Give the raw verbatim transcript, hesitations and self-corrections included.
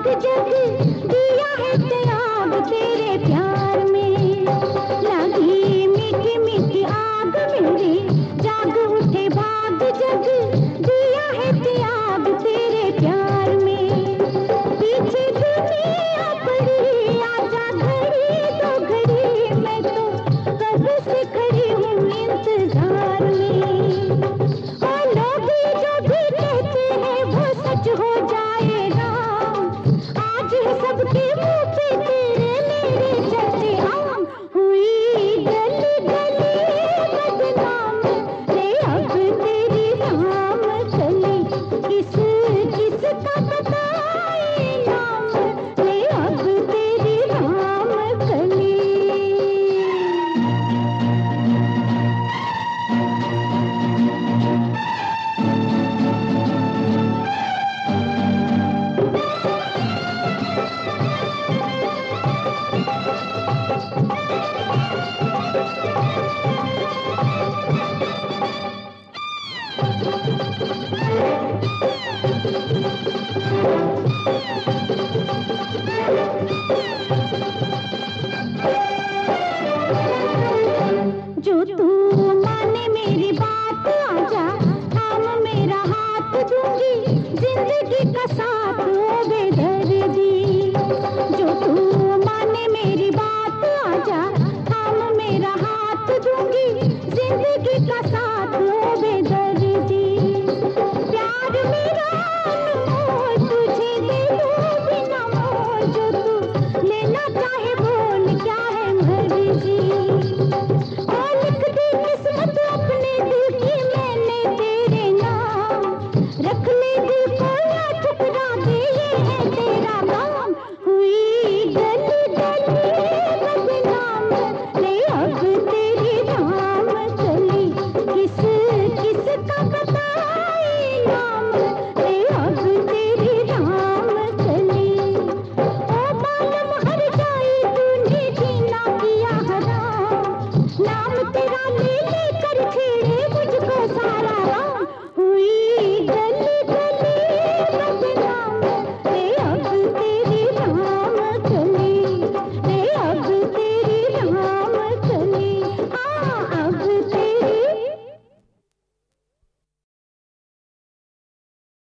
जग दिया है त्याग तेरे प्यार में। लगी मीठी मीठी आग मेरी, जाग उठे भाग जग दिया है त्याग तेरे प्यार में। पीछे दुनिया पड़ी आजा घड़ी तो घड़ी, मैं तो कब से खड़ी हूँ इंतजार में। और लोग जो भी कहते हैं वो सच हो जाए राम, आज है सबके मुंह पे तेरे मेरे चर्चे आम। हुई गली गली बदनाम रे अब तेरी राम चली, किस किस का बताए नाम रे अब तेरी राम कली। जो तू माने मेरी बात आजा, थाम मेरा हाथ दूंगी जिंदगी का साथ ओ बेदर्दी। जो तू माने मेरी बात आजा, थाम मेरा हाथ दूंगी जिंदगी का साथ ओ बेदर्दी। प्यार मेरा अनमोल तुझे दे दूं बिना मोल, जो तू लेना चाहे बोल क्या है मर्जी। और लिख दी किस्मत अपने दिल की मैंने तेरे नाम, रख ले दिल को या ठुकरा दे ये है तेरा काम। हुई गली गली बदनाम रे अब तेरी राम चली, किस किस का बताए नाम रे अब तेरी राम चली। ओ मालूम हर जाई तूने जीना किया हराम, नाम तेरा ले लेकर छेड़े